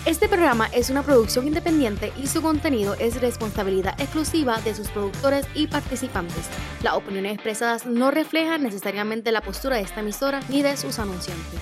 Este programa es una producción independiente y su contenido es responsabilidad exclusiva de sus productores y participantes. Las opiniones expresadas no reflejan necesariamente la postura de esta emisora ni de sus anunciantes.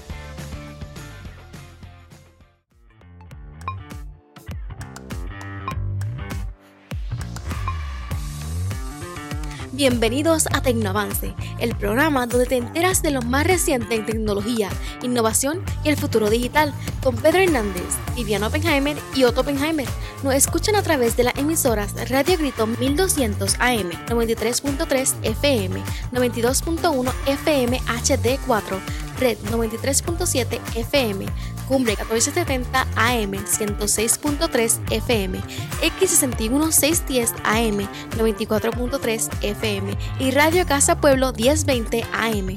Bienvenidos a Tecnoavance, el programa donde te enteras de lo más reciente en tecnología, innovación y el futuro digital, con Pedro Hernández, Viviana Oppenheimer y Otto Oppenheimer. Nos escuchan a través de las emisoras Radio Grito 1200 AM, 93.3 FM, 92.1 FM HD4, Red 93.7 FM, Cumbre 1470 AM, 106.3 FM, X61 610 AM, 94.3 FM y Radio Casa Pueblo 1020 AM.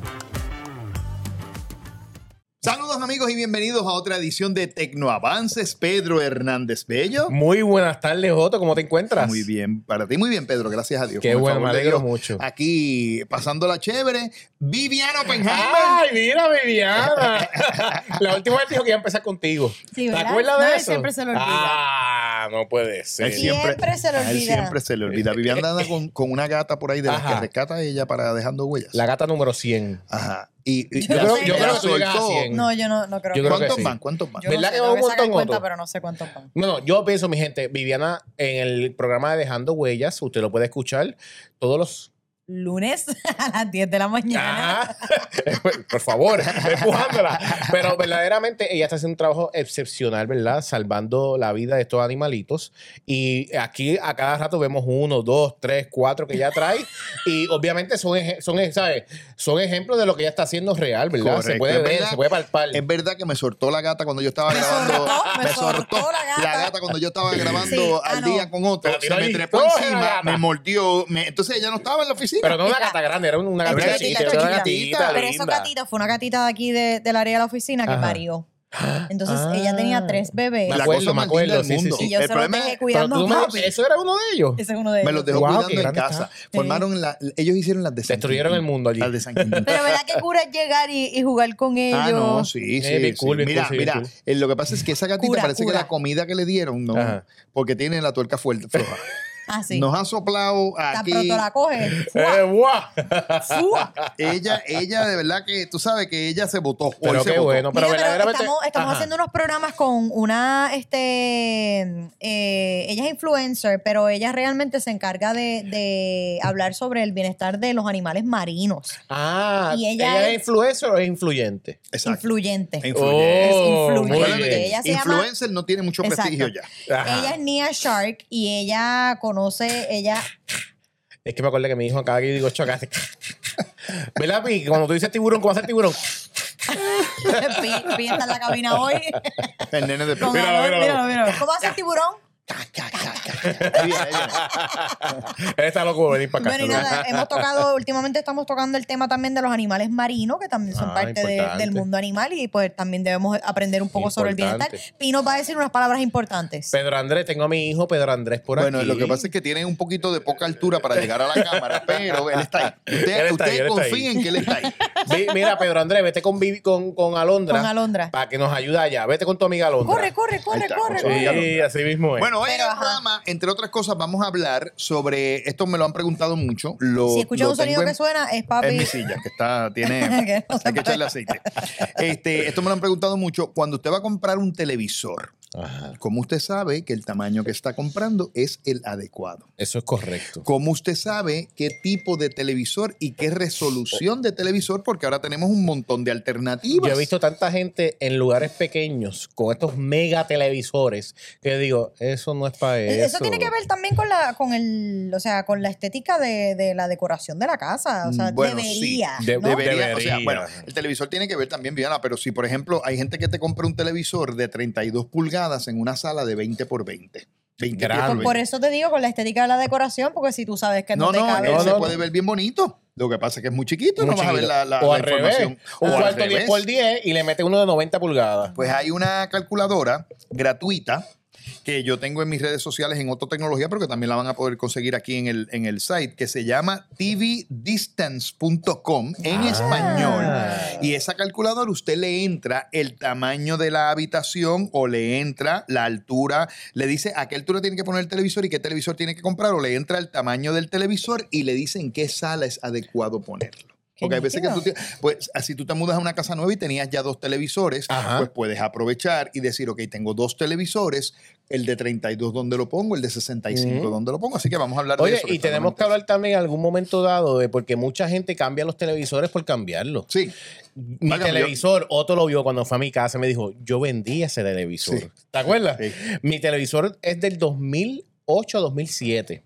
Saludos amigos y bienvenidos a otra edición de Tecnoavances. Pedro Hernández Bello. Muy buenas tardes, Otto. ¿Cómo te encuentras? Muy bien, para ti muy bien, Pedro. Gracias a Dios. Qué bueno, me alegro mucho. Aquí pasándola chévere. Viviana Oppenheimer. ¡Ay, mira, Viviana! La última vez dijo que iba a empezar contigo. Sí, ¿te acuerdas de eso? Siempre se lo olvida. Ah, no puede ser. Siempre se le A él olvida. siempre se le olvida. Viviana anda con una gata por ahí de las que rescata ella para dejando huellas. La gata número 100. Ajá. Yo creo que tú llegas a 100. No, yo no creo. Yo creo que ¿Cuántos sí. van? ¿Cuántos van? Yo ¿Verdad no sé, que va un tengo sacar montón, cuenta, Otto? pero no sé cuántos van. Bueno, yo pienso, mi gente, Viviana en el programa de Dejando Huellas, usted lo puede escuchar todos los... Lunes a las 10 de la mañana. Ah, por favor, empujándola. Pero verdaderamente ella está haciendo un trabajo excepcional, ¿verdad? Salvando la vida de estos animalitos. Y aquí a cada rato vemos 1, 2, 3, 4 que ella trae. Y obviamente son ejemplos de lo que ella está haciendo real, ¿verdad? Correcto. Se puede ver, verdad, se puede palpar. Es verdad que me soltó la gata cuando yo estaba grabando. Me soltó la gata cuando yo estaba grabando Sí, al no. día con otro. Pero Se tira me ahí, trepó coge la encima, gata. me mordió. Entonces ella no estaba en la oficina. Pero no una gata grande, era una gatita gatita chiquita. Era una chiquitita. gatita Pero esa linda. gatita fue una gatita de aquí del área de la oficina que Ajá. parió. Entonces Ah. ella tenía 3 bebés. La Me acuerdo, cosa más me acuerdo, linda del sí, sí, mundo. sí. Y yo El se los problema dejé es- Pero cuidando tú a me papi. dijiste, ¿eso era uno de ellos? Ese es uno de Me ellos. los dejó Wow, cuidando qué en grande casa. está. Formaron ellos hicieron las de San Destruyeron Quintín. el mundo allí. Las de San Quintín. Pero verdad que cura es llegar y jugar con ellos. Ah, no, sí, sí. bien sí. cool, bien Mira, cool, sí, bien mira, cool. lo que pasa es que esa gatita Cura, parece cura. que la comida que le dieron, no, Ajá. porque tiene la tuerca fuerte, floja. Ah, sí. Nos ha soplado Tan aquí. pronto la coge. ¡Guau! ¡Fua! Ella de verdad que tú sabes que ella se votó. Pero hoy se qué votó. bueno. Pero Mira, verdaderamente... estamos Ajá. haciendo unos programas con una, ella es influencer, pero ella realmente se encarga de hablar sobre el bienestar de los animales marinos. Ah, Y ¿ella ella es influencer o es influyente? Exacto. Influyente. Influyente. Oh, muy influyente. bien. Ella se llama, Influencer no tiene mucho Exacto. prestigio ya. Ajá. ella es Nia Shark y ella conoce, Es que me acuerdo que mi hijo acá que digo chocaste. ¿Verdad, Pi? Cuando tú dices tiburón, ¿cómo hace el tiburón? Pi está en la cabina hoy. El nene de Con Míralo, Alon, míralo. míralo. ¿Cómo hace el tiburón? Ahí viene. Él está loco de venir para acá. Bueno, y nada, últimamente estamos tocando el tema también de los animales marinos, que también son parte importante. del mundo animal, y pues también debemos aprender un poco sobre el bienestar. Importante. Y nos va a decir unas palabras importantes. Pedro Andrés, tengo a mi hijo Pedro Andrés por Bueno, aquí. lo que pasa es que tiene un poquito de poca altura para llegar a la cámara, pero él está ahí. Él está ahí, Usted él está confía ahí. en que él está ahí. Mira, Pedro Andrés, vete con Alondra. Con Alondra. Para que nos ayude allá. Vete con tu amiga Alondra. Corre. Ahí está, con su corre. amiga. Sí, así mismo es. Bueno, hoy en Pero, el ajá. programa, entre otras cosas, vamos a hablar sobre, esto me lo han preguntado mucho. Si escuchas un sonido que suena, es papi. En mi silla, que está, tiene, Que no se hay que echarle aceite. Esto me lo han preguntado mucho. Cuando usted va a comprar un televisor, Ajá. ¿cómo usted sabe que el tamaño que está comprando es el adecuado? Eso es correcto. ¿Cómo usted sabe qué tipo de televisor y qué resolución de televisor? Porque ahora tenemos un montón de alternativas. Yo he visto tanta gente en lugares pequeños con estos mega televisores que digo, eso no es para eso. Eso tiene que ver también con la estética de la decoración de la casa. O sea, Bueno, debería. sí, ¿no? debería. O sea, Debería. bueno, el televisor tiene que ver también, Viviana, pero si, por ejemplo, hay gente que te compra un televisor de 32 pulgadas en una sala de 20 por 20. 20 Grande. por Pues 20. por eso te digo con la estética de la decoración, porque si tú sabes que no, te cabe. él se no. puede ver bien bonito. Lo que pasa es que es muy chiquito, Muy no vas a ver chiquito. la o al información. revés. Un al cuarto 10 revés. por 10 y le mete uno de 90 pulgadas. Pues hay una calculadora gratuita que yo tengo en mis redes sociales en Otto Tecnología, pero que también la van a poder conseguir aquí en el site, que se llama tvdistance.com en español. Y esa calculadora usted le entra el tamaño de la habitación o le entra la altura, le dice a qué altura tiene que poner el televisor y qué televisor tiene que comprar, o le entra el tamaño del televisor y le dice en qué sala es adecuado ponerlo. Porque hay veces que pues así tú te mudas a una casa nueva y tenías ya 2 televisores, pues puedes aprovechar y decir, ok, tengo 2 televisores, el de 32 ¿dónde lo pongo? El de 65 ¿dónde lo pongo? Así que vamos a hablar de eso. Oye, y tenemos que hablar también en algún momento dado de porque mucha gente cambia los televisores por cambiarlos. Sí. Mi televisor, Otto lo vio cuando fue a mi casa, me dijo, yo vendí ese televisor. Sí. ¿Te acuerdas? Sí. Mi televisor es del 2008 a 2007.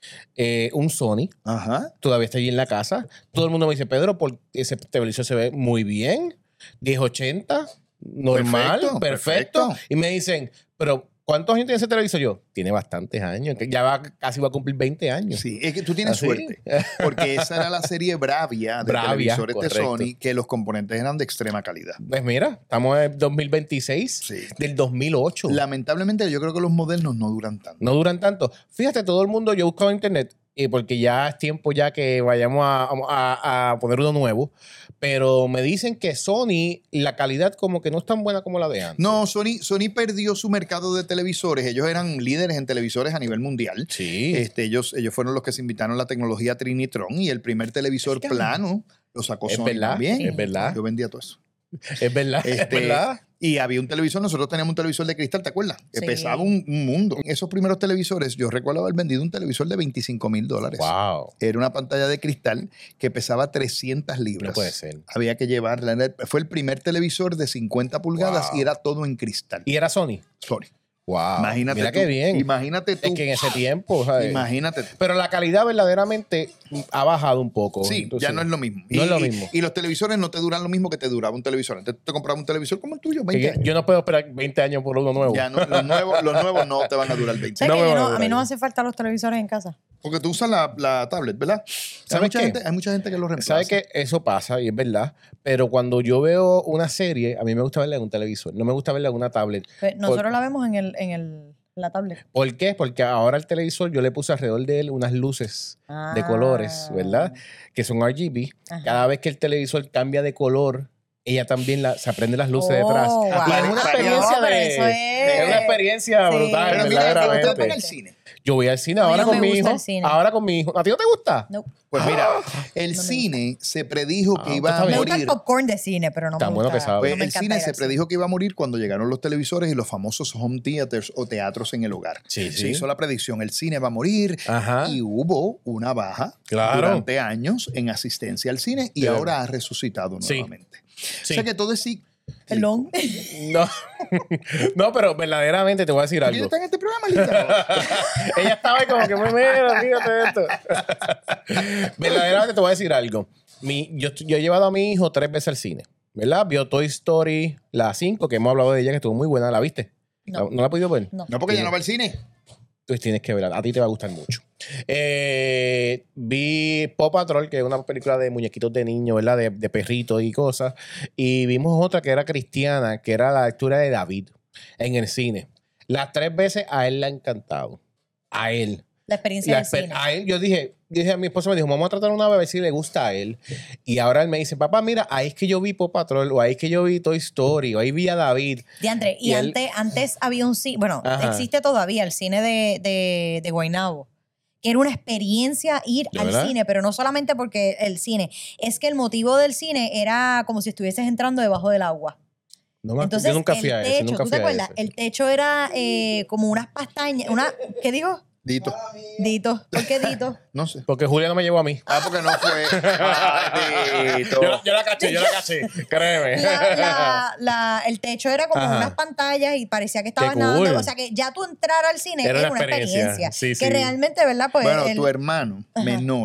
Un Sony. Ajá. Todavía está allí en la casa. Todo el mundo me dice, Pedro, ese televisor se ve muy bien. 1080, normal, perfecto. Y me dicen, pero ¿cuántos años tiene ese televisor? Yo, tiene bastantes años. Que ya casi va a cumplir 20 años. Sí, es que tú tienes suerte. Porque esa era la serie Bravia de televisores correcto. de Sony, que los componentes eran de extrema calidad. Pues mira, estamos en 2026 del 2008. Lamentablemente, yo creo que los modernos no duran tanto. No duran tanto. Fíjate, todo el mundo, yo he buscado en internet, porque ya es tiempo ya que vayamos a poner uno nuevo, pero me dicen que Sony, la calidad como que no es tan buena como la de antes. No, Sony perdió su mercado de televisores. Ellos eran líderes en televisores a nivel mundial. Sí. Ellos fueron los que se invitaron a la tecnología Trinitron y el primer televisor plano lo sacó Sony también. Es verdad. Yo vendía todo eso. Es verdad, es verdad. Y había un televisor, nosotros teníamos un televisor de cristal, ¿te acuerdas? Que pesaba un mundo. En esos primeros televisores, yo recuerdo haber vendido un televisor de $25,000. Wow. Era una pantalla de cristal que pesaba 300 libras. No puede ser. Había que llevarla. Fue el primer televisor de 50 pulgadas y era todo en cristal. ¿Y era Sony? Sony. Wow. Imagínate Mira tú. qué bien. Imagínate tú. Es que en ese tiempo, ¿sabes? Imagínate tú. Pero la calidad verdaderamente ha bajado un poco. Sí, Entonces, ya no es lo mismo. No es lo mismo. Y los televisores no te duran lo mismo que te duraba un televisor. Antes tú te comprabas un televisor como el tuyo, 20 años. Yo no puedo esperar 20 años por uno nuevo. Ya no, los nuevos no te van a durar 20 ¿Sabes años. que No me va a a mí durar. no me hace falta los televisores en casa? Porque tú usas la tablet, ¿verdad? ¿Sabes qué? Hay mucha gente que lo reemplaza. ¿Sabes qué? Eso pasa y es verdad. Pero cuando yo veo una serie, a mí me gusta verla en un televisor. No me gusta verla en una tablet. Pues nosotros la vemos en la tablet. ¿Por qué? Porque ahora el televisor yo le puse alrededor de él unas luces de colores, ¿verdad? Que son RGB. Ajá. Cada vez que el televisor cambia de color, ella también se aprende las luces detrás. Wow. Y es una experiencia No, pero eso es una experiencia Sí. brutal, Pero mira, verdaderamente. ¿usted va al cine? Yo voy al cine No, ahora no con me mi gusta hijo. el cine. Ahora con mi hijo. ¿A ti no te gusta? No. Pues mira, el No me cine se predijo que iba está a bien. Me gusta morir. el popcorn de cine, pero no Tan me bueno gusta. que sabe. Pues no me el encanta cine ir se al cine. predijo que iba a morir cuando llegaron los televisores y los famosos home theaters o teatros en el hogar. Sí, Se sí. hizo la predicción, el cine va a morir Ajá. y hubo una baja Claro. durante años en asistencia al cine y Claro. ahora ha resucitado Sí. nuevamente. Sí. O sea que todo es sí. Perdón. No. No, pero verdaderamente te voy a decir ¿Quién algo. está en este programa, Lita? Ella estaba ahí como que, mira, fíjate esto. Verdaderamente te voy a decir algo. Yo he llevado a mi hijo 3 veces al cine, ¿verdad? Vio Toy Story, la 5, que hemos hablado de ella, que estuvo muy buena. ¿La viste? No. ¿No la has podido ver? No. No, porque ya no va al cine. Pues tienes que verla. A ti te va a gustar mucho. Vi Paw Patrol, que es una película de muñequitos de niños, ¿verdad? De perritos y cosas. Y vimos otra que era cristiana, que era la lectura de David en el cine. Las 3 veces a él le ha encantado. A él. La experiencia del cine. A él, yo dije a mi esposa, me dijo, vamos a tratar una vez a ver si le gusta a él. Y ahora él me dice, papá, mira, ahí es que yo vi Paw Patrol, o ahí es que yo vi Toy Story, o ahí vi a David. Diantre, y él- antes había un cine, bueno, Ajá. existe todavía el cine de Guaynabo, que era una experiencia ir ¿De al verdad? cine, pero no solamente porque el cine, es que el motivo del cine era como si estuvieses entrando debajo del agua. Entonces, yo nunca fui a el ese, techo, nunca ¿tú fui te a acuerdas? ese. El techo era como unas pestañas, ¿qué digo? Dito. Dito. ¿Por qué Dito? No sé. Porque Julia no me llevó a mí. Porque no fue. Ay, Dito. Yo la caché, créeme. El techo era como Ajá. unas pantallas y parecía que estabas Qué nadando. cool. O sea que ya tú entrar al cine Era era una una experiencia. experiencia. Sí, que sí. realmente, ¿verdad? Pues Bueno, tu hermano menor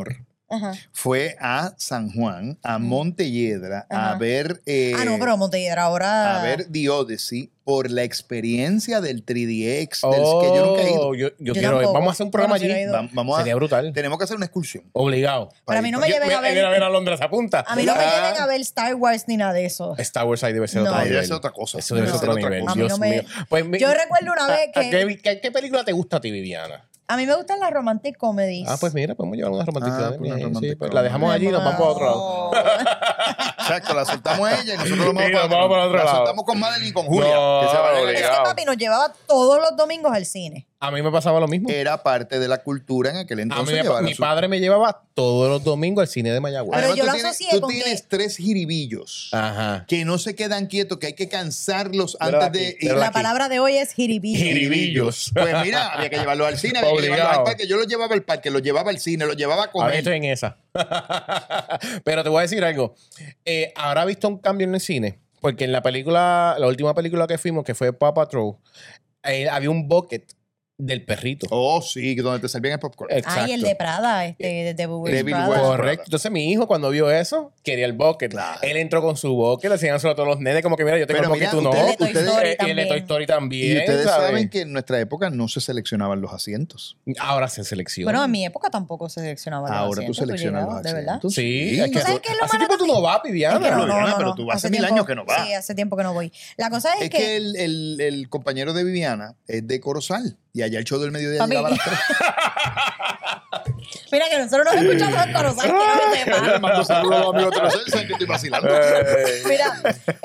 Ajá. fue a San Juan, a Montelledra, Ajá. a ver... No, pero Montelledra ahora... a ver The Odyssey por la experiencia del 3DX, que yo nunca he ido. Yo quiero ir. tampoco. Vamos a hacer un programa Yo no allí. he ido. Vamos Sería brutal. Tenemos que hacer una excursión. Obligado. Pero a mí no me lleven a ver... Ir a ver a Londres, apunta. A mí no me lleven a ver Star Wars ni nada de eso. Star Wars ahí debe ser No. otro Ahí nivel. debe ser otra cosa. Eso debe ser otro nivel. A mí Dios no me- mío. Pues, Yo recuerdo una vez que... ¿Qué película te gusta a ti, Viviana? A mí me gustan las romantic comedies. Pues mira, podemos llevar una romántica. pues una romantic pues comedy. la dejamos allí y nos vamos para otro lado. Exacto, la soltamos a ella y nosotros lo Y nos vamos para otro La lado. soltamos con Madeline y con Julia. No, que se vayan a obligado. Es alegar. que papi nos llevaba todos los domingos al cine. A mí me pasaba lo mismo. Era parte de la cultura en aquel A mí entonces. llevar a mi su- padre me llevaba todos los domingos al cine de Mayagüez. Pero Además, yo tú lo tienes- asocié tú con que- tienes 3 jiribillos Ajá. que no se quedan quietos, que hay que cansarlos Míralo antes de aquí, ir. míralo La aquí. palabra de hoy es jiribillo. Jiribillos. Pues mira, había que llevarlos al cine, había que llevarlos Obligado. al parque. Yo los llevaba al parque, los llevaba al cine, los llevaba a A ver, comer. estoy en esa. Pero te voy a decir algo. ¿Habrá visto un cambio en el cine? Porque en la última película que fuimos, que fue Paw Patrol, había un bucket del perrito. Oh, sí, donde te servían el popcorn. Exacto. Ay, el de Prada, de David Prada. West. Correcto. Entonces mi hijo cuando vio eso, quería el bucket. Claro. Él entró con su bucket, enseñándoselo a todos los nenes, como que mira, yo tengo Pero el mira, bucket, tú no. ustedes- El de Toy Story Y el de Toy también. Story Y también, ustedes ¿sabes? saben que en nuestra época no se seleccionaban los asientos. Ahora se selecciona. Bueno, en mi época tampoco se seleccionaba los Ahora tú asientos, seleccionas llegabas, los ¿de verdad? asientos. Sí, Sí. es que ¿Tú sabes qué es lo hace malo tiempo tú no también? vas, Viviana. Es que Viviana, pero tú hace 1000 años que no vas. Sí, hace tiempo que no voy. La cosa es, Es que el compañero de Viviana es de Corozal y allá el show del mediodía Papi. llegaba a las 3. Mira que nosotros nos escuchamos en Corozal, quiero que sepas. Le mando saludos a los amigos de Corozal, saben que estoy vacilando. Mira,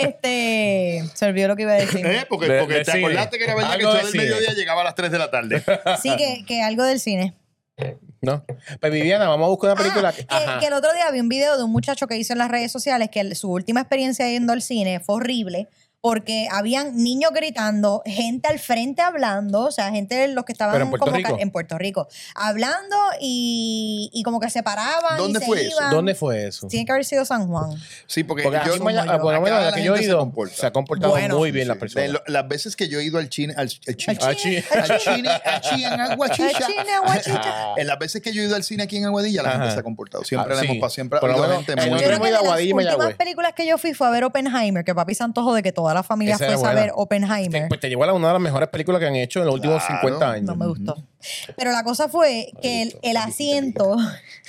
se olvidó lo que iba a decir. Porque De te cine. acordaste que era verdad que el Algo show de del cine. mediodía llegaba a las 3 de la tarde. Sí, que algo del cine. No. Pues Viviana, vamos a buscar una película. Que el otro día vi un video de un muchacho que hizo en las redes sociales que su última experiencia yendo al cine fue horrible porque habían niños gritando, gente al frente hablando, o sea, gente de los que estaban ¿Pero en Puerto como Rico? en Puerto Rico, hablando y como que se paraban. ¿Dónde y se fue eso? iban. ¿Dónde fue eso? Tiene que haber sido San Juan. Sí, porque, Porque yo aquí en Maya- por lo acá menos la la que yo he gente ido, se ha comportado Bueno. muy bien las De personas. las veces que yo he ido al chine, al chine, Al chine, al chine en Aguachicha. Al chine, Aguachicha. En las veces que yo he ido al cine aquí en Aguadilla, la gente Ajá. se ha comportado. Siempre la sí. hemos pasado, siempre ha Por lo habido menos gente en muy... otro Yo creo que de de las Aguadilla y últimas Mayagüez. películas que yo fui fue a ver Oppenheimer, que papi se antojó de que toda la familia Esa era fuese a buena. ver Oppenheimer. Pues te llevó a una de las mejores películas que han hecho en los últimos Claro. 50 años. No me gustó. Pero la cosa fue que el asiento,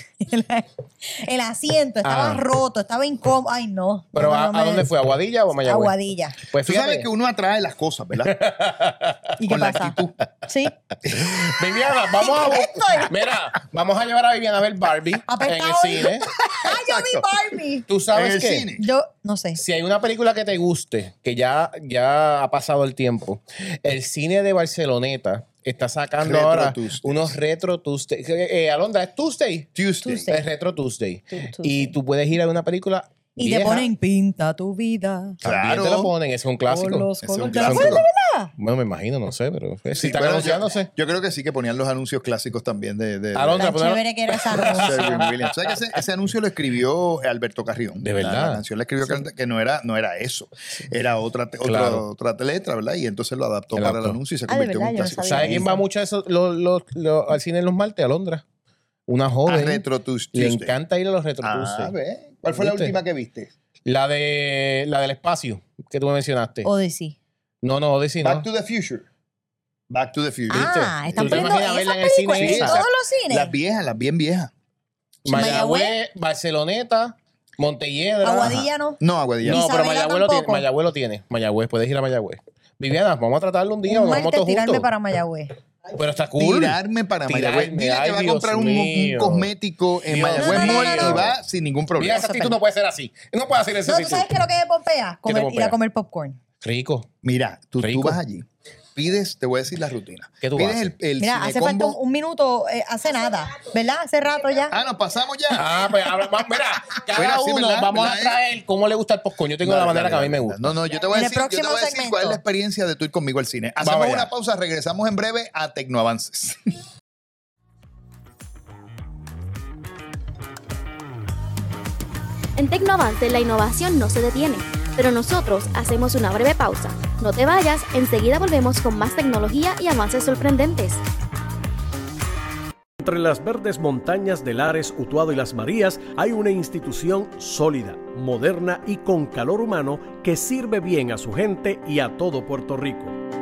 el asiento estaba roto, estaba incómodo. Ay, no. Pero No, no ¿a me- dónde fue? ¿A Aguadilla o a Mayagüez? Aguadilla. Pues Tú fíjate, sabes que uno atrae las cosas, ¿verdad? ¿Y qué Con la pasa? actitud. Sí. Viviana, vamos a... Estoy- Mira, vamos a llevar a Viviana a ver Barbie en el Apestado. cine. ¡Ay, yo vi Barbie! Tú sabes En el que cine. Yo no sé. si hay una película que te guste, que ya ha pasado el tiempo, el cine de Barceloneta está sacando Retro ahora Tuesdays. unos Retro Tuesday. Alondra, ¿es Tuesday? Tuesday. Es Retro Tuesday. Tuesday. Y tú puedes ir a una película Y te vieja. ponen pinta tu vida. También Claro. te lo ponen, ese es un clásico. Con los Ese es un colores. ¿Te la clásico. ponen de verdad? Bueno, me imagino, no sé, pero si Sí, están pero anunciándose. yo creo que sí que ponían los anuncios clásicos también de Alondra, Tan ponelo- chévere que era esa anuncio. Sherwin Williams. ¿Sabes que ese anuncio lo escribió Alberto Carrión? De verdad. La canción la escribió que no era eso. Era otra Claro. letra, ¿verdad? Y entonces lo adaptó El para el autor. anuncio y se Ah, de convirtió en verdad, un yo no clásico. sabía. ¿Sabe quién va mucho a eso, al cine en los martes? Alondra. Una A joven. Retro Tuesday. Le encanta ir a los Retro Ah, Tuesday. ve. ¿Cuál fue la ¿Viste? última que viste? La del espacio que tú me mencionaste. Odyssey. No, Odyssey no. Back to the Future. Back to the Future. Ah, ¿Viste? están ¿Tú te poniendo imaginas verla esas en el cine películas en esa? todos los cines. Las viejas, las bien viejas. Mayagüez, Barceloneta, Montelledra. Aguadilla no. No, Aguadilla. No, pero Isabela Mayagüez lo tiene. tampoco. Mayagüez lo tiene. Mayagüez, puedes ir a Mayagüez. Viviana, vamos a tratarlo un día. Un Vamos martes todos tirarme juntos. para Mayagüez. Pero está cool. Tirarme para Mayagüez. Tirarme, Dile que ay, va a Dios comprar un mío. cosmético en Dios Mayagüez mío. Mall No, no, no, y no. va sin ningún Mira, problema. esa actitud no puede ser así. No puede hacer ese No, ¿tú sabes qué es lo que me pompea? ¿Qué te Ir pompea? a comer popcorn. Rico. Mira, tú Rico. vas allí, pides, te voy a decir la rutina. ¿Qué tú pides haces? el Mira, hace falta cinecombo. un minuto, hace nada, ¿verdad? Hace rato ya. Ah, nos pasamos ya. Ah, pues mira, cada Mira, sí, uno ¿verdad? vamos ¿Verdad? a traer cómo le gusta el popcorn. Yo tengo Dale, la manera dale, que a mí me dale. gusta. No, yo te voy a En el decir, próximo cuál es segmento. la experiencia de tú ir conmigo al cine. Hacemos Vamos allá. una pausa, regresamos en breve a Tecnoavances. En Tecnoavance la innovación no se detiene, pero nosotros hacemos una breve pausa. No te vayas, enseguida volvemos con más tecnología y avances sorprendentes. Entre las verdes montañas de Lares, Utuado y Las Marías hay una institución sólida, moderna y con calor humano que sirve bien a su gente y a todo Puerto Rico.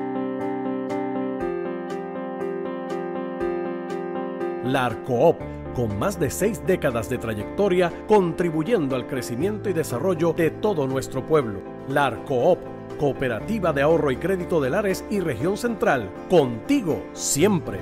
La Arcoop, con más de 6 décadas de trayectoria, contribuyendo al crecimiento y desarrollo de todo nuestro pueblo. La Arcoop, Cooperativa de Ahorro y Crédito de Lares y Región Central, contigo siempre.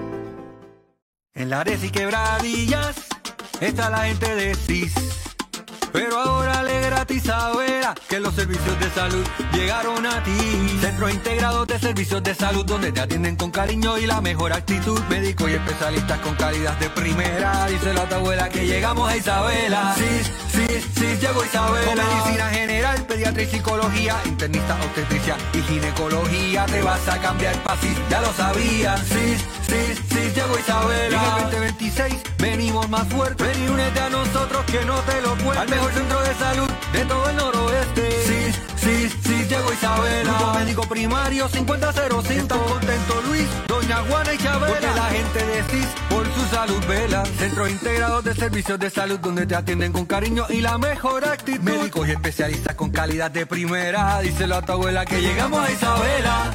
En Lares y Quebradillas está la gente de CIS, pero ahora le gratis a Vera que los servicios de salud llegaron a ti. Centros integrados de servicios de salud donde te atienden con cariño y la mejor actitud. Médicos y especialistas con calidad de primera. Díselo a tu abuela que llegamos a Isabela. Sí, llegó Isabela. Con medicina general, pediatría y psicología, internista, obstetricia y ginecología. Te vas a cambiar pa' CIS, ya lo sabías. Sí, llegó Isabela. Y en el 2026 venimos más fuertes. Ven y únete a nosotros que no te lo cuento. Al mejor centro de salud de todo el noroeste. Sí, llegó Isabela. Grupo médico primario 5005. Están contentos Luis, Doña Juana y Chabela. Porque la gente de CIS por su salud vela. Centros integrados de servicios de salud donde te atienden con cariño y la mejor actitud. Médicos y especialistas con calidad de primera. Díselo a tu abuela que llegamos a Isabela.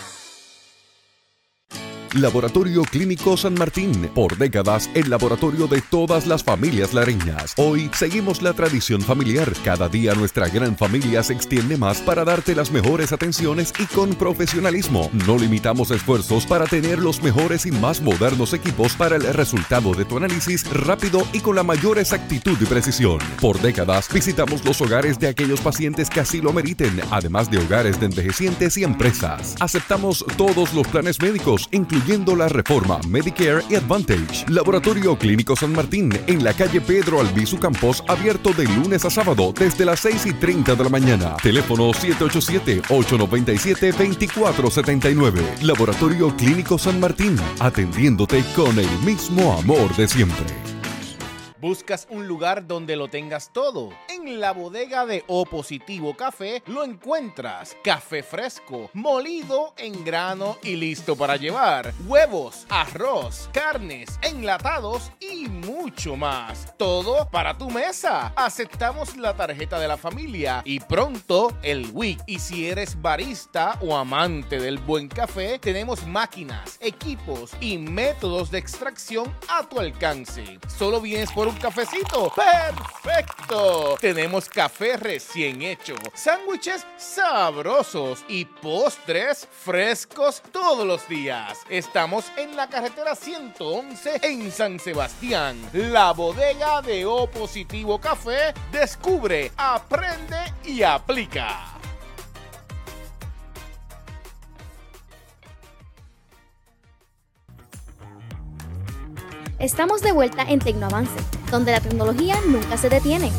Laboratorio Clínico San Martín, por décadas el laboratorio de todas las familias lareñas. Hoy seguimos la tradición familiar. Cada día nuestra gran familia se extiende más para darte las mejores atenciones y con profesionalismo. No limitamos esfuerzos para tener los mejores y más modernos equipos para el resultado de tu análisis rápido y con la mayor exactitud y precisión. Por décadas visitamos los hogares de aquellos pacientes que así lo meriten, además de hogares de envejecientes y empresas. Aceptamos todos los planes médicos, incluyendo la reforma Medicare y Advantage. Laboratorio Clínico San Martín, en la calle Pedro Albizu Campos, abierto de lunes a sábado desde las 6:30 de la mañana. Teléfono 787-897-2479. Laboratorio Clínico San Martín, atendiéndote con el mismo amor de siempre. ¿Buscas un lugar donde lo tengas todo? En la bodega de O Positivo Café lo encuentras. Café fresco, molido en grano y listo para llevar. Huevos, arroz, carnes, enlatados y mucho más. Todo para tu mesa. Aceptamos la tarjeta de la familia y pronto el WIC. Y si eres barista o amante del buen café, tenemos máquinas, equipos y métodos de extracción a tu alcance. Solo vienes por un cafecito. ¡Perfecto! Tenemos café recién hecho, sándwiches sabrosos y postres frescos todos los días. Estamos en la carretera 111 en San Sebastián. La bodega de O Positivo Café. Descubre, aprende y aplica. Estamos de vuelta en Tecnoavance, donde la tecnología nunca se detiene.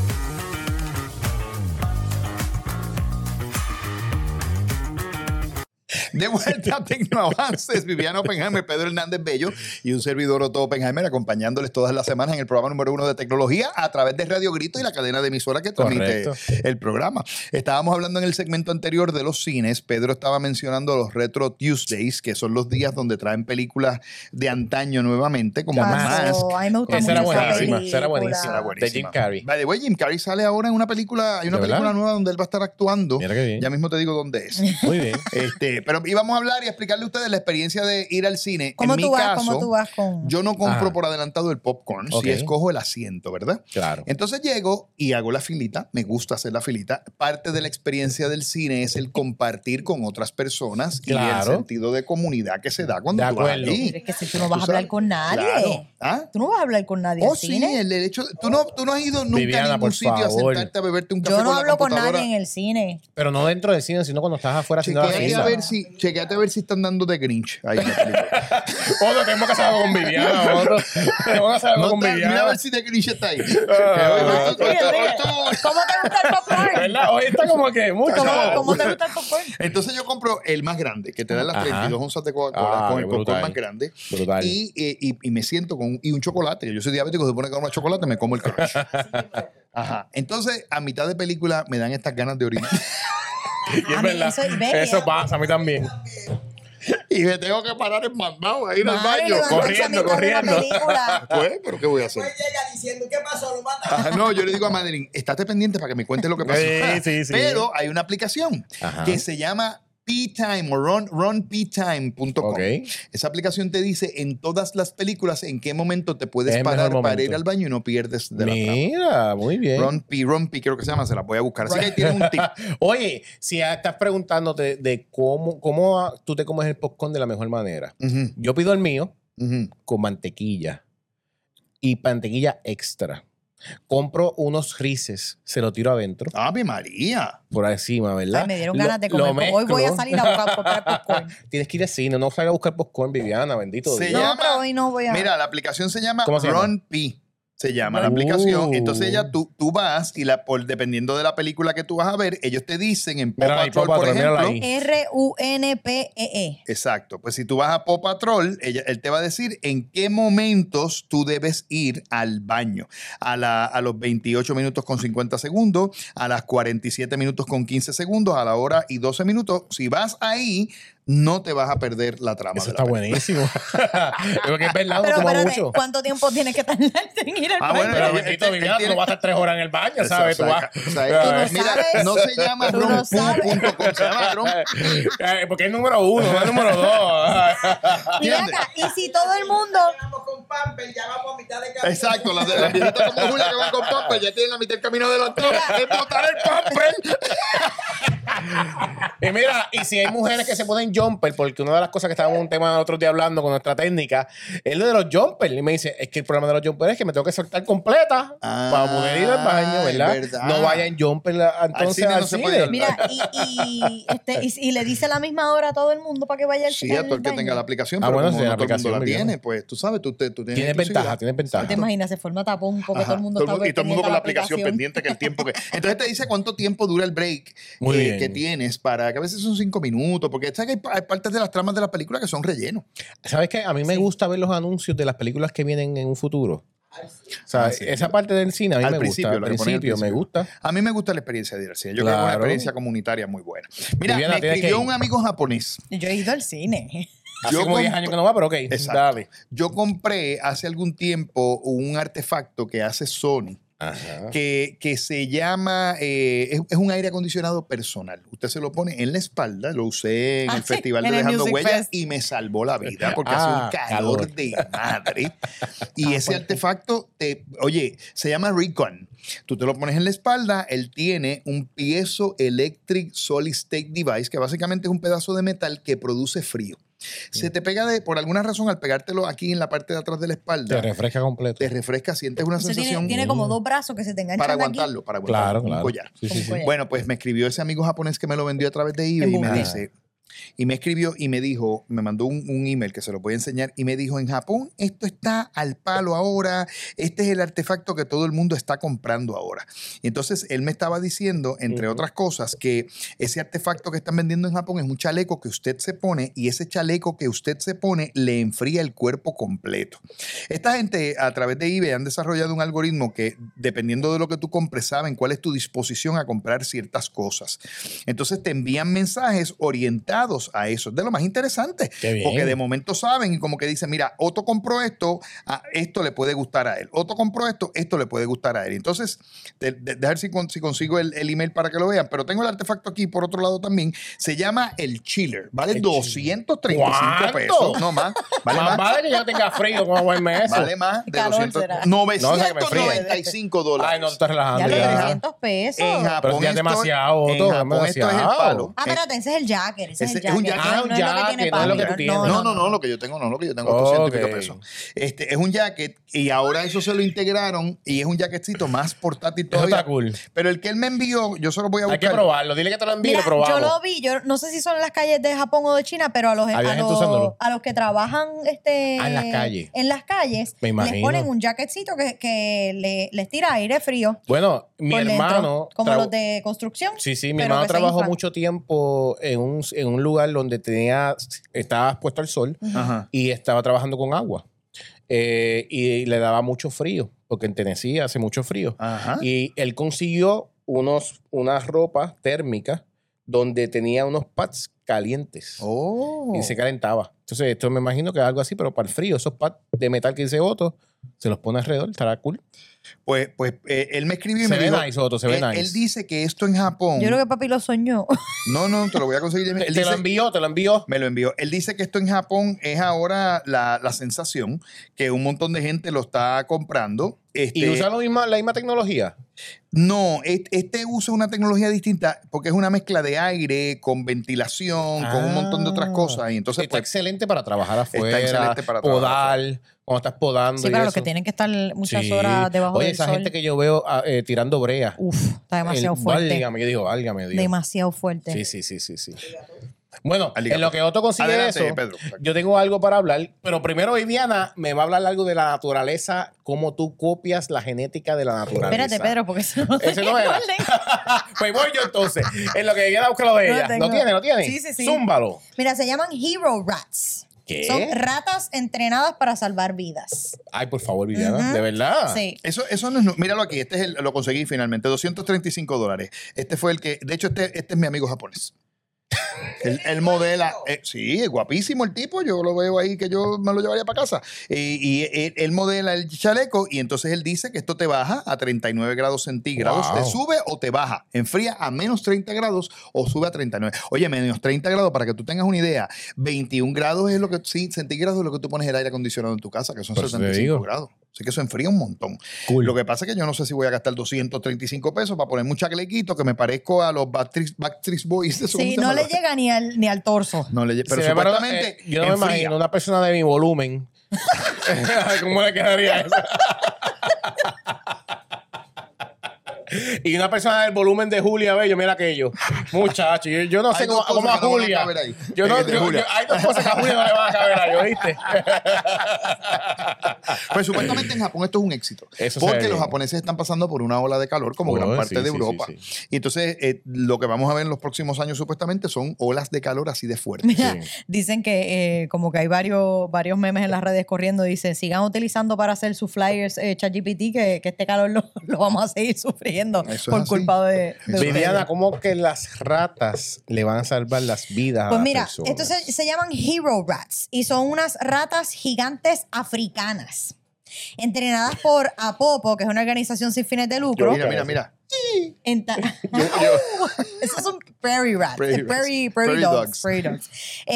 De vuelta a Tecnoavances, Viviana Oppenheimer, Pedro Hernández Bello y un servidor Otto Oppenheimer acompañándoles todas las semanas en el programa número 1 de tecnología a través de Radio Grito y la cadena de emisoras que transmite el programa. Estábamos hablando en el segmento anterior de los cines. Pedro estaba mencionando los Retro Tuesdays, que son los días donde traen películas de antaño nuevamente, como Mask. A mí me gusta mucho Esa era buenísima. De Jim Carrey. By the way, Jim Carrey sale ahora en una película, hay una película nueva donde él va a estar actuando. Mira qué bien. Ya mismo te digo dónde es. Muy bien. Pero íbamos a hablar y a explicarle a ustedes la experiencia de ir al cine. ¿Cómo en tú mi vas? caso, ¿Cómo tú vas con...? yo no compro por adelantado el popcorn, si escojo el asiento, ¿verdad? Claro. Entonces llego y hago la filita, me gusta hacer la filita. Parte de la experiencia del cine es el compartir con otras personas y el sentido de comunidad que se da cuando tú vas allí. Pero es que si tú no vas a hablar con nadie. Claro. ¿Ah? Tú no vas a hablar con nadie al Sí, cine. el hecho tú no has ido nunca Viviana, a ningún por sitio favor. a sentarte a beberte un café Yo no con la hablo con computadora. nadie en el cine. Pero no dentro del cine, sino cuando estás afuera haciendo la Chequéate fila. chequéate a ver si están dando de Grinch ahí en la película. Otro, tenemos que hacer algo con Viviana. Otro, tenemos que hacer algo con Mira a Viviana. ver si de Grinch está ahí. ¿Cómo te gusta el popcorn? ¿Verdad? Hoy está como que mucho. ¿Cómo te gusta el popcorn? Entonces yo compro el más grande, que te da las Ajá. 32 onzas de Coca-Cola, con el popcorn brutal. más grande. Brutal. Y me siento con un chocolate. Yo soy diabético, se pone que comer chocolate, me como el crunch. Ajá. Entonces, a mitad de película me dan estas ganas de orinar. Y es verdad. Eso pasa a mí también. y me tengo que parar en mandado a ir al Madre, baño. levantarse a mitad de una película. Pues, pero ¿qué voy a hacer? Después llega diciendo, ¿qué pasó? ¿Lo matan? No, yo le digo a Madeline, estate pendiente para que me cuente lo que pasó. Sí. Pero hay una aplicación que se llama PTime o runptime.com. Ok. Esa aplicación te dice en todas las películas en qué momento te puedes Es el parar mejor para momento. ir al baño y no pierdes de la trama. Mira, muy bien. Runpy, creo que se llama, se la voy a buscar. Así que ahí tienes un tip. Oye, si estás preguntándote de cómo tú te comes el popcorn de la mejor manera. Ujú, Yo pido el mío ujú. con mantequilla y mantequilla extra. Compro unos rices, se lo tiro adentro, ¡Ave María! por encima, ¿verdad? Ay, me dieron ganas de comer. Hoy voy a salir a comprar popcorn. Tienes que ir al cine, no salga a buscar popcorn, Viviana, bendito Se Dios. No, llama- pero hoy no voy a... Mira, la aplicación se llama ¿Cómo se llama? RunPee. Se llama la aplicación. Entonces tú vas y dependiendo de la película que tú vas a ver, ellos te dicen en Paw Mírala ahí, Patrol, Paw por Patrol, mírala ejemplo. ahí. RUNPEE. Exacto. Pues si tú vas a Paw Patrol, él te va a decir en qué momentos tú debes ir al baño. A los 28 minutos con 50 segundos, a las 47 minutos con 15 segundos, a la hora y 12 minutos. Si vas ahí, no te vas a perder la trama. Eso de está la película. buenísimo. Porque es verdad, Pero no toma espérate, mucho. ¿cuánto tiempo tienes que tardar en ir al Ah, baño? bueno, Pero él bendito Viviana, tú tiene- no vas a estar 3 horas en el baño, Eso, ¿sabes? Tú vas... o sea, Tú no mira, sabes. no se llama Tú no sabes. runpoo.com, se llama Run. Porque es número 1, no es número 2. Y ven acá, y si todo el mundo... Vamos con Pamper, ya vamos a mitad de camino. Exacto, las viejitas como Julia que van con Pamper ya tienen la mitad del camino adelantado. Es botar el Pamper. Y mira, y si hay mujeres que se ponen jumper, porque una de las cosas que estábamos un tema el otro día hablando con nuestra técnica, es lo de los jumpers. Y me dice, es que el problema de los jumpers es que me tengo que soltar completa para poder ir al baño, ¿verdad? es verdad. No vaya en jumper entonces cine al no se cine. puede ir. Mira, y le dice la misma hora a todo el mundo para que vaya al Sí, a todo el que baño. tenga la aplicación, Ah, pero bueno, como sí, no la todo el mundo aplicación, la muy bien. tiene, pues tú sabes, tú tienes Tienes exclusividad. ventaja, tienes ventaja. ¿Te imaginas? Se forma tapón porque todo el mundo Ajá. está Y todo el mundo con la aplicación pendiente que el tiempo que... Entonces te dice cuánto tiempo dura el break Muy bien. que tienes para... Que a veces son 5 minutos, porque sabes que hay partes de las tramas de la película que son relleno. ¿Sabes qué? A mí me gusta ver los anuncios de las películas que vienen en un futuro. O sea, Ah, sí. esa parte del cine a mí Al me principio, gusta. lo Al que ponía al principio me principio. gusta. A mí me gusta la experiencia de ir al cine. Yo creo que es una Claro. experiencia comunitaria muy buena. Mira, Viviana, me tienes que escribió ir. un amigo japonés. Yo he ido al cine. Hace Yo como 10 comp- años que no va, pero ok. Exacto. Dale. Yo compré hace algún tiempo un artefacto que hace Sony. Ajá. Que se llama, es un aire acondicionado personal. Usted se lo pone en la espalda, lo usé en Ah, el sí, Festival en de el Dejando Music Huellas Fest. y me salvó la vida porque hace un calor de madre. Y ese artefacto, oye, se llama Recon. Tú te lo pones en la espalda, él tiene un piezo electric solid state device que básicamente es un pedazo de metal que produce frío. Se te pega por alguna razón, al pegártelo aquí en la parte de atrás de la espalda, Te refresca completo. te refresca, sientes una O sea, sensación tiene como dos brazos que se te enganchan para de aquí. aguantarlo, Claro, un claro. collar. Sí, sí, sí. collar. Bueno, pues me escribió ese amigo japonés que me lo vendió a través de eBay y me Embuste. dice, y me escribió y me dijo, me mandó un email que se lo voy a enseñar y me dijo, en Japón esto está al palo ahora, este es el artefacto que todo el mundo está comprando ahora. Y entonces él me estaba diciendo, entre otras cosas, que ese artefacto que están vendiendo en Japón es un chaleco que usted se pone y ese chaleco que usted se pone le enfría el cuerpo completo. Esta gente a través de eBay han desarrollado un algoritmo que dependiendo de lo que tú compres saben cuál es tu disposición a comprar ciertas cosas. Entonces te envían mensajes orientados a eso. Es de lo más interesante. Qué bien. Porque de momento saben y como que dicen, mira, Otto compró esto, esto le puede gustar a él. Otto compró esto le puede gustar a él. Entonces, déjame ver si consigo el email para que lo vean. Pero tengo el artefacto aquí por otro lado también. Se llama el Chiller. Vale El 235 ¿Cuánto? pesos. No más. Vale Más más. vale que yo tenga frío como verme eso. Vale más de Calor 200, será. No, o sea, que me fríe. 995 dólares. Ay, no te estás Ya relajando. lo ya. 300 pesos. En Japón Pero si ya es esto- demasiado, en Otto, Japón esto es el demasiado. palo. Ah, espérate, ese es el jacket. Ese es el Ese es un jacket. jacket. Ah, un No es lo que jacket, tiene no es lo que Pamela. tú tienes. No, lo que yo tengo no, lo que yo tengo 800 y pico Ok. pesos. Es un jacket y ahora eso se lo integraron y es un jacketcito más portátil Eso todavía. está cool. Pero el que él me envió, yo solo voy a Hay que buscar. probarlo. Dile que te lo envíe y Mira, lo probamos. yo lo vi, yo no sé si son en las calles de Japón o de China, pero Había gente usándolo. a los que trabajan en las calles. en las calles Me les imagino. ponen un jacketcito que les tira aire frío. Bueno, mi por dentro, hermano... como los de construcción. Sí, sí, mi pero hermano que se trabajó inflan. mucho tiempo en un lugar donde estaba expuesto al sol Ajá. y estaba trabajando con agua. Y le daba mucho frío, porque en Tennessee hace mucho frío. Ajá. Y él consiguió unas ropas térmicas donde tenía unos pads calientes y se calentaba. Entonces, esto me imagino que es algo así, pero para el frío, esos pads de metal que dice Otto, se los pone alrededor, estará cool. Pues él me escribió y Se me ve dijo, nice, Otto, se ve nice. Él dice que esto en Japón... Yo creo que papi lo soñó. No, te lo voy a conseguir. Él Te dice- lo envió. Me lo envió. Él dice que esto en Japón es ahora la sensación, que un montón de gente lo está comprando. ¿Y usa la misma tecnología? No, este usa una tecnología distinta porque es una mezcla de aire con ventilación, con un montón de otras cosas. Y entonces, está pues, excelente para trabajar afuera, excelente para podar, trabajar cuando estás podando. Sí, y para los eso. que tienen que estar muchas Sí. horas debajo Oye, del esa sol. gente que yo veo tirando brea. Uf, está demasiado fuerte. Válgame, yo digo, válgame Dios. Demasiado fuerte. Sí. Bueno, Aligato. en lo que Otto consigue Adelante, eso, Pedro. yo tengo algo para hablar, pero primero Viviana me va a hablar algo de la naturaleza, cómo tú copias la genética de la naturaleza. Espérate, Pedro, porque eso no Ese no era. Pues voy yo entonces, en lo que Viviana busca lo de No ella. tengo. ¿Lo tiene? Sí. Zúmbalo. Mira, se llaman Hero Rats. ¿Qué? Son ratas entrenadas para salvar vidas. Ay, por favor, Viviana, Ujú. de verdad. Sí. eso no es... Míralo aquí, lo conseguí finalmente, $235. Este fue el que... De hecho, este es mi amigo japonés. Él modela, sí, es guapísimo el tipo, yo lo veo ahí que yo me lo llevaría para casa. Y él modela el chaleco y entonces él dice que esto te baja a 39 grados centígrados, Wow. te sube o te baja, enfría a menos 30 grados o sube a 39. Oye, menos 30 grados, para que tú tengas una idea, 21 grados es lo que, sí, centígrados es lo que tú pones el aire acondicionado en tu casa, que son Por eso te 75 digo. grados. Así que eso enfría un montón. Cool. Lo que pasa es que yo no sé si voy a gastar 235 pesos para poner un chalequito que me parezco a los Backstreet Boys. ¿Cómo Sí, se no llama? le llega ni al torso. No le pero Se me paró, supuestamente yo no me enfría. imagino una persona de mi volumen. ¿Cómo le quedaría eso? Y una persona del volumen de Julia Bello, mira aquello. Muchacho, yo no sé Hay dos cómo cosas a que no van a Julia. caber ahí. Yo no, De Julia. hay dos cosas que a Julia no le van a caber ahí, ¿oíste? Pues supuestamente en Japón esto es un éxito. Eso se porque ve los bien. japoneses están pasando por una ola de calor como gran parte Sí, de Europa. sí. Y entonces lo que vamos a ver en los próximos años supuestamente son olas de calor así de fuertes. Mira, dicen que como que hay varios memes en las redes corriendo. Dicen, sigan utilizando para hacer sus flyers ChatGPT, que este calor lo vamos a seguir sufriendo Eso es por así. culpa de Viviana, ustedes. ¿cómo que las ratas le van a salvar las vidas a Pues las mira, personas? estos se llaman Hero Rats y son unas ratas gigantes africanas entrenadas por APOPO, que es una organización sin fines de lucro. Mira. En esos son prairie rats, Prairie prairie, rats. prairie Prairie dogs. dogs. Prairie dogs.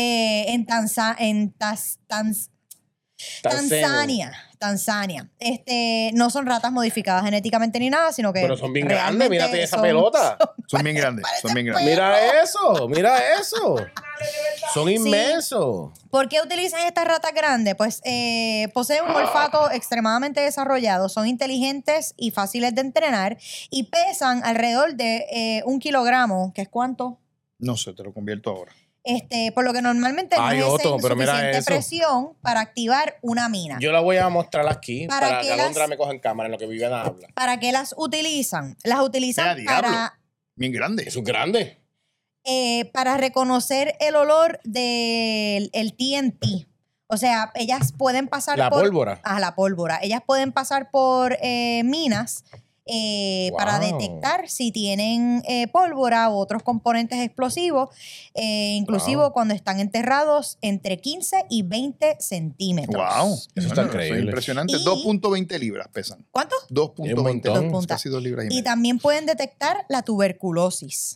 Tanzania. No son ratas modificadas genéticamente ni nada, sino que Pero son bien grandes, realmente mírate esa son- pelota. Son bien grandes. Son bien grandes. Mira eso. Son inmensos. ¿Por qué utilizan estas ratas grandes? Pues poseen un olfato extremadamente desarrollado, son inteligentes y fáciles de entrenar y pesan alrededor de 1 kilogramo, que es ¿cuánto? No sé, te lo convierto ahora. Por lo que normalmente no Ay, ejercen Otto, pero mira suficiente eso. presión para activar una mina. Yo la voy a mostrar aquí ¿Para para qué que Alondra las- me coja en cámara en lo que Viviana habla. ¿Para qué las utilizan? Las utilizan Vea, diablo. para Bien grandes. Eso es grande. para reconocer el olor del el TNT. O sea, ellas pueden pasar La por... pólvora. La pólvora. Ellas pueden pasar por minas para Wow. detectar si tienen pólvora u otros componentes explosivos, inclusive Wow. cuando están enterrados entre 15 y 20 centímetros. Wow. Eso está increíble. Impresionante. Y- 2.20 libras pesan. ¿Cuánto? 2.20. montón. Es casi 2 libras y Y media. también pueden detectar la tuberculosis.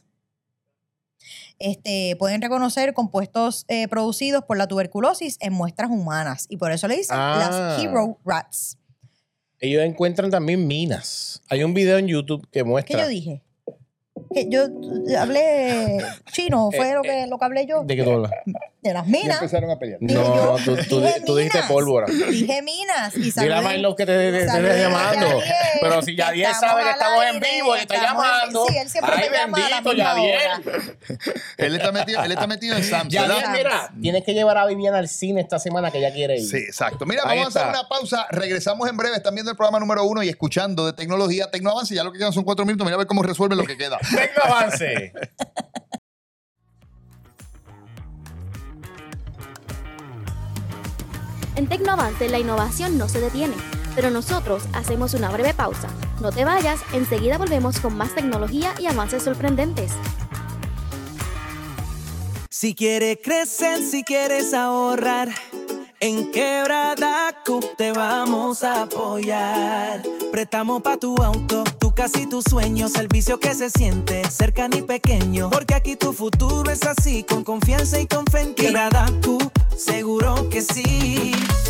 Pueden reconocer compuestos producidos por la tuberculosis en muestras humanas. Y por eso le dicen Ah. las Hero Rats. Ellos encuentran también minas. Hay un video en YouTube que ¿Qué muestra. yo dije? Que yo hablé chino, fue lo que hablé yo. ¿De qué tú hablas? De las Ya minas. empezaron a pelear. Dije No, yo, tú dije dijiste minas. pólvora. Dije minas. Y Dile a saludé- Marlon que te saludé estés a llamando. Yadiel, Pero si Yadiel estamos sabe que al estamos en aire, vivo y te está estamos en- llamando. Sí, él siempre Ay, me llama a la bendito, misma Yadiel. hora. Él está metido en Sam's, Yadiel, ¿verdad? mira, tienes que llevar a Viviana al cine esta semana que ella quiere ir. Sí, exacto. Mira, Ahí vamos a hacer está. una pausa. Regresamos en breve. Están viendo el programa número 1 y escuchando de tecnología, Tecnoavance. Ya lo que quedan son 4 minutos. Mira a ver cómo resuelven lo que queda. Venga, avance. En Tecnoavance la innovación no se detiene, pero nosotros hacemos una breve pausa. No te vayas, enseguida volvemos con más tecnología y avances sorprendentes. Si quieres crecer, si quieres ahorrar, en Quebrada Coop te vamos a apoyar. Préstamo pa' tu auto, tu casa y tus sueños, servicio que se siente cercano y pequeño. Porque aquí tu futuro es así, con confianza y con fe en Quebrada Coop, seguro que sí.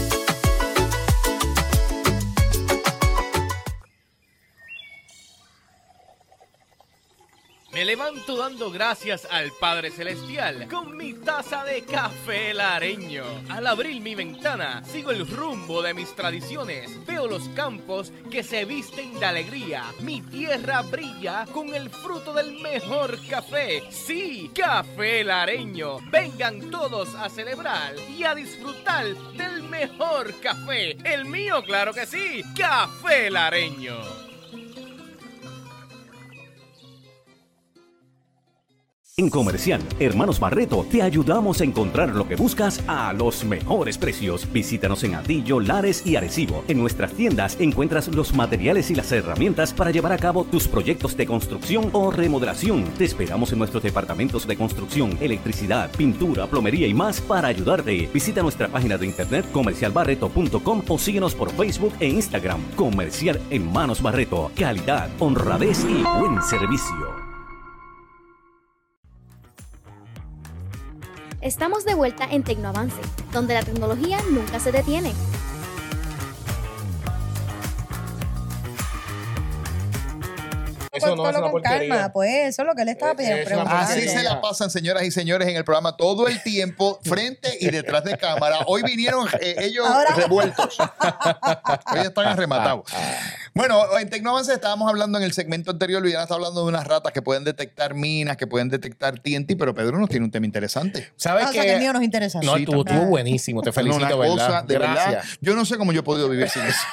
Me levanto dando gracias al Padre Celestial con mi taza de café lareño. Al abrir mi ventana, sigo el rumbo de mis tradiciones. Veo los campos que se visten de alegría. Mi tierra brilla con el fruto del mejor café. Sí, café lareño. Vengan todos a celebrar y a disfrutar del mejor café. El mío, claro que sí, café lareño. En Comercial Hermanos Barreto te ayudamos a encontrar lo que buscas a los mejores precios. Visítanos en Atillo, Lares y Arecibo. En nuestras tiendas encuentras los materiales y las herramientas para llevar a cabo tus proyectos de construcción o remodelación. Te esperamos en nuestros departamentos de construcción, electricidad, pintura, plomería y más para ayudarte. Visita nuestra página de internet comercialbarreto.com o síguenos por Facebook e Instagram. Comercial Hermanos Barreto. Calidad, honradez y buen servicio. Estamos de vuelta en Tecnoavance, donde la tecnología nunca se detiene. Eso no es una con porquería. calma, pues eso es lo que él estaba pidiendo. Así se la pasan, señoras y señores, en el programa todo el tiempo, frente y detrás de cámara. Hoy vinieron ellos revueltos. Hoy están arrematados. Bueno, en Tecnoavance estábamos hablando en el segmento anterior, Liliana está hablando de unas ratas que pueden detectar minas, que pueden detectar TNT, pero Pedro nos tiene un tema interesante. ¿Sabes qué? O sea, que el mío nos interesa. No, Sí, estuvo buenísimo. Te felicito, una ¿verdad? cosa, de Gracias. verdad, yo no sé cómo yo he podido vivir sin eso.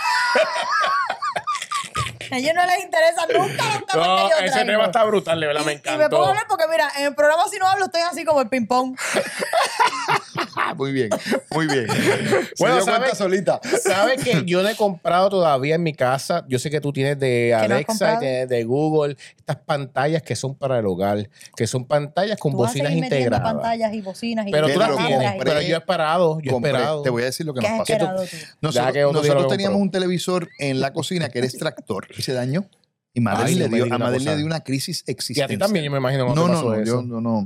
A ellos no les interesa nunca los temas que No, yo ese traigo. tema está brutal, de verdad, me Y me encantó. pongo a hablar porque, mira, en el programa si no hablo estoy así como el ping-pong. Muy bien, muy bien. Bueno, Se dio cuenta solita. ¿Sabes que yo no he comprado todavía en mi casa? Yo sé que tú tienes de ¿Qué no has Alexa y comprado? tienes de Google estas pantallas que son para el hogar, que son pantallas con Tú vas a bocinas seguir metiendo integradas. pantallas y bocinas y Pero tú las Pedro, tienes, compré- pero yo he esperado, Te voy a decir lo que ¿Qué nos has pasó. esperado tú? Ya que otro día lo Nosotros compró. teníamos un televisor en la cocina que era extractor y se dañó. Y Ay, Madeline no me digas a una Madeline cosa. le dio una crisis Y a existencial. ti también, yo me imagino, No, cuando no, pasó no, eso. no.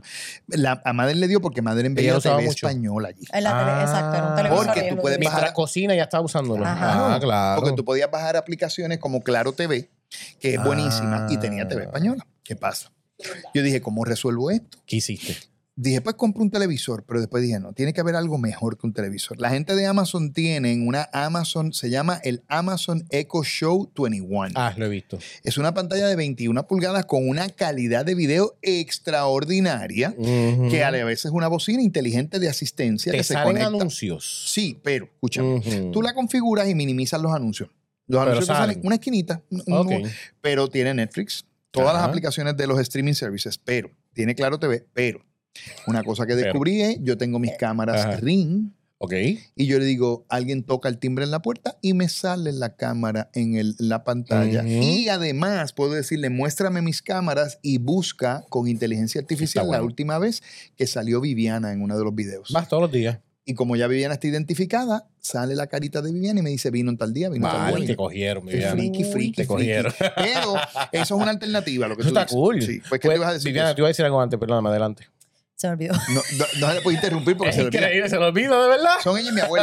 A Madeline le dio porque Madeline Ella veía lo usaba TV mucho. española allí. En la tele, exacto, era un televisor. Porque y ellos tú lo puedes utilizan. Mientras cocina ya estaba usándolo. Ajá. Ah, claro. Porque tú podías bajar aplicaciones como Claro TV, que es buenísima, y tenía TV española. ¿Qué pasa? Yo dije, ¿cómo resuelvo esto? ¿Qué hiciste? Dije, pues compro un televisor, pero después dije, no, tiene que haber algo mejor que un televisor. La gente de Amazon tienen una Amazon, se llama el Amazon Echo Show 21. Ah, lo he visto. Es una pantalla de 21 pulgadas con una calidad de video extraordinaria, Ujú. que a la vez es una bocina inteligente de asistencia Te que se salen conecta. anuncios. Sí, pero, escúchame, Ujú. tú la configuras y minimizas los anuncios. Los Pero anuncios te salen. salen una esquinita, Ok. pero tiene Netflix, todas las Ajá. aplicaciones de los streaming services, pero tiene Claro TV, pero una cosa que Pero. descubrí es, yo tengo mis cámaras Ajá. Ring Ok. y yo le digo, alguien toca el timbre en la puerta y me sale la cámara en la pantalla. Ujú. Y además puedo decirle, muéstrame mis cámaras y busca con inteligencia artificial Está bueno. la última vez que salió Viviana en uno de los videos. Vas todos los días. Y como ya Viviana está identificada, sale la carita de Viviana y me dice, vino en tal día, vino en tal Vale, día. te cogieron, Qué Viviana. friki. Te cogieron. Pero eso es una alternativa, lo que Eso tú está dices. cool. Sí, pues, ¿qué te ibas a decir? Viviana, de te iba a decir algo antes, perdóname, adelante. Se me olvidó. No se le puede interrumpir porque Es se le olvida. increíble, se lo olvido, de verdad. Son ella y mi No, abuela.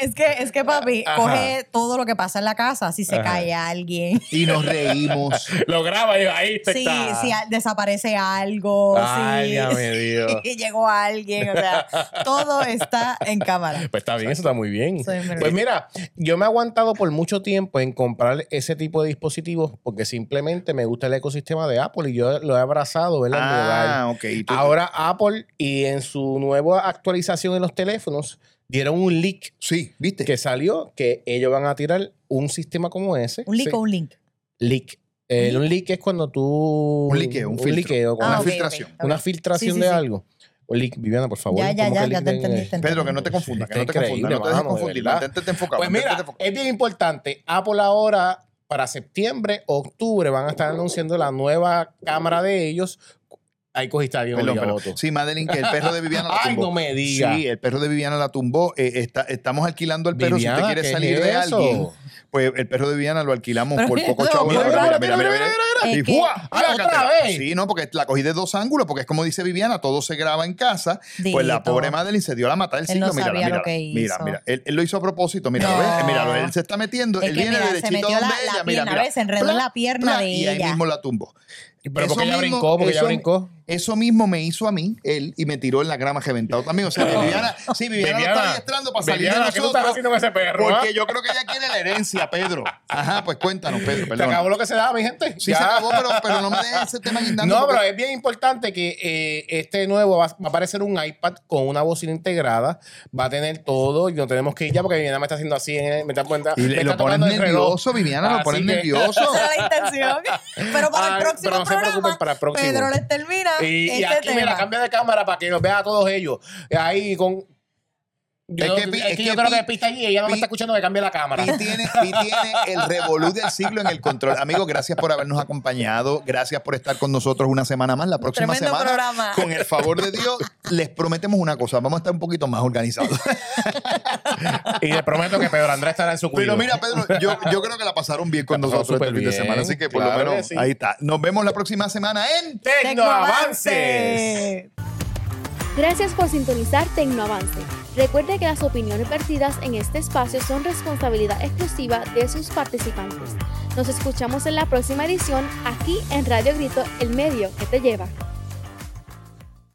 es que papi Ajá. coge todo lo que pasa en la casa. Si se Ajá. cae alguien, Y nos reímos. Lo graba y ahí está. si desaparece algo, Ay, ya me dio. si llegó alguien, o sea, todo está en cámara. Pues está bien, eso está muy bien. Soy muy Pues bien. mira, yo me he aguantado por mucho tiempo en comprar ese tipo de dispositivos porque simplemente me gusta el ecosistema de Apple y yo lo he abrazado, ¿verdad? En mi hogar. Ok. ¿Y tú? Ahora Apple y en su nueva actualización en los teléfonos dieron un leak Sí, ¿viste? que salió que ellos van a tirar un sistema como ese. ¿Un leak Sí. o un link? Leak. Un leak es cuando tú... Un liqueo, un filtro. liqueo, Una ok, filtración. ok. una filtración Sí, sí, de sí. algo. Un leak, Viviana, por favor. Ya, ¿Cómo que te leak de- entendí. Pedro, que no te confundas, que no te Está confundas. No te increíble, dejes mano, de confundir. verdad. Mantente enfocado. Pues mantente mira, enfocado. es bien importante. Apple ahora, para septiembre, octubre, van a estar anunciando la nueva cámara de ellos Ahí cogiste a alguien obligado. Sí, Madeline, que el perro de Viviana la tumbó. Ay, no me digas. Sí, el perro de Viviana la tumbó. Estamos alquilando el perro. Viviana, Si usted quiere ¿qué salir es de eso? alguien, pues el perro de Viviana lo alquilamos Pero por poco eso, chavo. mira. Y Es que- ¡fua! ¿Otra vez? Sí, no, porque la cogí de 2 ángulos, porque es como dice Viviana, todo se graba en casa. Pues la Dito. pobre Madeline se dio la matar del Él no siglo. sabía Mírala, lo que mira, hizo. mira. Él lo hizo a propósito. Mira, No. ¿ves? Míralo, él se está metiendo. Es Él que viene mira, se derechito metió donde la ella. pierna, Mira. ¿ves? Se enredó en la pierna de Y ahí ella. mismo la tumbó. Pero Eso porque ella mismo- brincó, porque ella eso- brincó. Eso mismo me hizo a mí, él, y me tiró en la grama reventado también. O sea, Viviana lo está adiestrando para salir de Viviana, ¿qué tú estás nosotros. haciendo con ese perro? Porque ah? yo creo que ella quiere la herencia, Pedro. Ajá, pues cuéntanos, Pedro, Se perdón. acabó lo que se daba, mi gente. Sí, Ya. se acabó, pero no me dejes ese tema guindando. No, porque- pero es bien importante que este nuevo va a aparecer un iPad con una bocina integrada. Va a tener todo y no tenemos que ir ya porque Viviana me está haciendo así. Me está, Y me lo está pones tocando el reloj. nervioso, Viviana, lo Así pones que- nervioso. Esa era la intención. Pero para el Ay, próximo pero no se programa, preocupen, para el próximo. Pedro les termina Y este aquí, tema. mira, cambia de cámara para que nos vea a todos ellos. Ahí con. Yo, Es no- que es Pi- que es que yo creo Pi- que Pi está allí y ella no Pi- me está escuchando que cambie la cámara. Pi tiene el revolú del siglo en el control. Amigos, gracias por habernos acompañado. Gracias por estar con nosotros una semana más. La próxima Tremendo semana, programa. con el favor de Dios, les prometemos una cosa. Vamos a estar un poquito más organizados. Y les prometo que Pedro Andrés estará en su cuidado. Pero mira, Pedro, yo creo que la pasaron bien con La pasaron nosotros este súper fin de bien, semana. Así que por claro lo menos que sí. ahí está. Nos vemos la próxima semana en Tecnoavances. Gracias por sintonizar Tecnoavance. Recuerde que las opiniones vertidas en este espacio son responsabilidad exclusiva de sus participantes. Nos escuchamos en la próxima edición aquí en Radio Grito, el medio que te lleva.